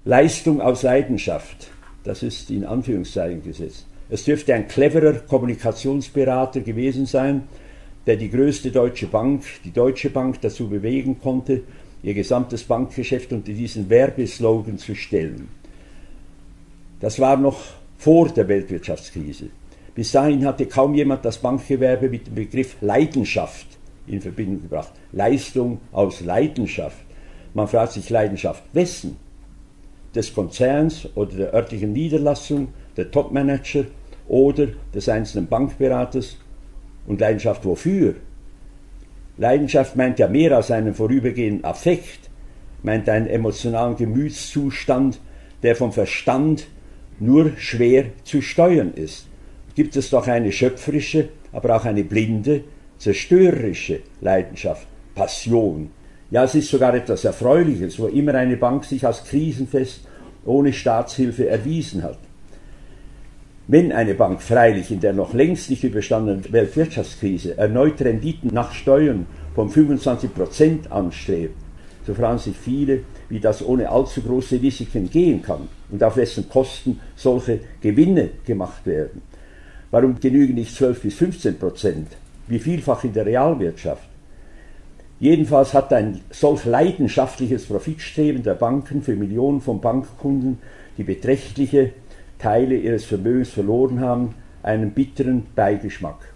Leistung aus Leidenschaft, das ist in Anführungszeichen gesetzt. Es dürfte ein cleverer Kommunikationsberater gewesen sein, der die größte deutsche Bank, die Deutsche Bank, dazu bewegen konnte, ihr gesamtes Bankgeschäft unter diesen Werbeslogan zu stellen. Das war noch vor der Weltwirtschaftskrise. Bis dahin hatte kaum jemand das Bankgewerbe mit dem Begriff Leidenschaft in Verbindung gebracht. Leistung aus Leidenschaft. Man fragt sich, Leidenschaft wessen? Des Konzerns oder der örtlichen Niederlassung, der Topmanager oder des einzelnen Bankberaters? Und Leidenschaft wofür? Leidenschaft meint ja mehr als einen vorübergehenden Affekt, meint einen emotionalen Gemütszustand, der vom Verstand nur schwer zu steuern ist. Gibt es doch eine schöpferische, aber auch eine blinde, zerstörerische Leidenschaft, Passion. Ja, es ist sogar etwas Erfreuliches, wo immer eine Bank sich als krisenfest ohne Staatshilfe erwiesen hat. Wenn eine Bank freilich in der noch längst nicht überstandenen Weltwirtschaftskrise erneut Renditen nach Steuern von 25% anstrebt, so fragen sich viele, wie das ohne allzu große Risiken gehen kann und auf wessen Kosten solche Gewinne gemacht werden. Warum genügen nicht 12 bis 15%, wie vielfach in der Realwirtschaft? Jedenfalls hat ein solch leidenschaftliches Profitstreben der Banken für Millionen von Bankkunden, die beträchtliche Teile ihres Vermögens verloren haben, einen bitteren Beigeschmack.